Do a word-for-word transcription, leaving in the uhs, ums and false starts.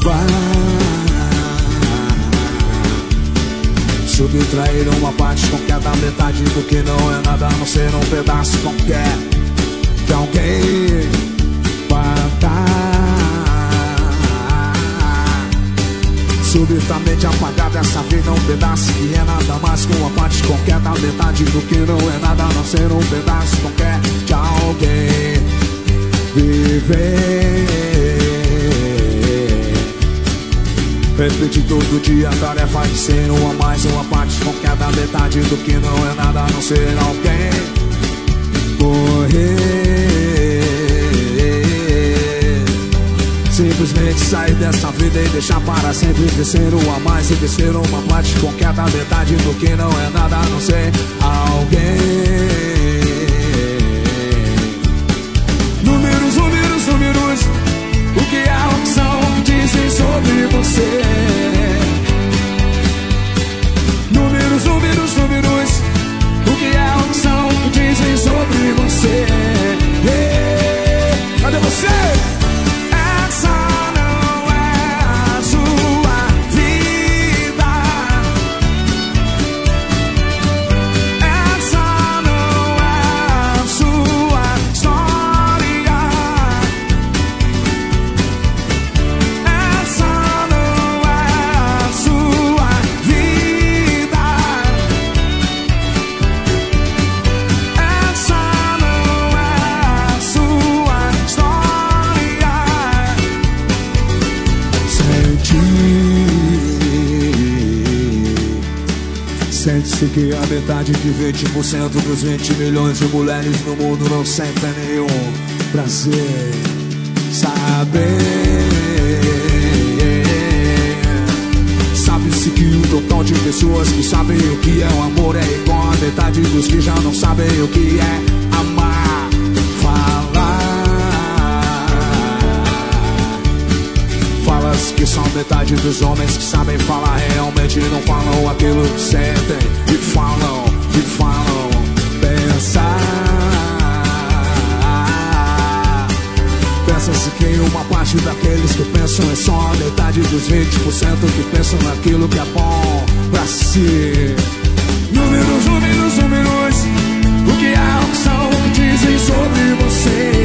Subtrair uma parte qualquer da metade do que não é nada, a não ser um pedaço qualquer de alguém para dar. Subitamente apagar dessa vida um pedaço que é nada mais que uma parte qualquer da metade do que não é nada, a não ser um pedaço qualquer de alguém viver. Repetir todo dia a tarefa de ser uma mais uma parte qualquer da metade do que não é nada, a não ser alguém morrer. Simplesmente sair dessa vida e deixar para sempre de ser uma mais e de ser uma parte qualquer da metade do que não é nada, a não ser alguém. Números, números, números, o que é o que são, o que dizem sobre você? Números, números, números, o que é o que são, o que dizem sobre você? Yeah. Cadê você? Essa não é a sua vida. Essa não é a sua história. Essa não é a sua vida. Essa não é a sua história. Sente, sente-se que a metade de vinte por cento dos vinte milhões de mulheres no mundo não sentem nenhum prazer. Saber, sabe-se que o total de pessoas que sabem o que é o amor é igual a metade dos que já não sabem o que é amar. Falar, falas que são metade dos homens que sabem falar realmente não falam aquilo que sentem e falam, e falam, pensar. Pensa-se que uma parte daqueles que pensam é só a metade dos vinte por cento que pensam naquilo que é bom pra si. Números, números, números, o que é o que são, o que dizem sobre você?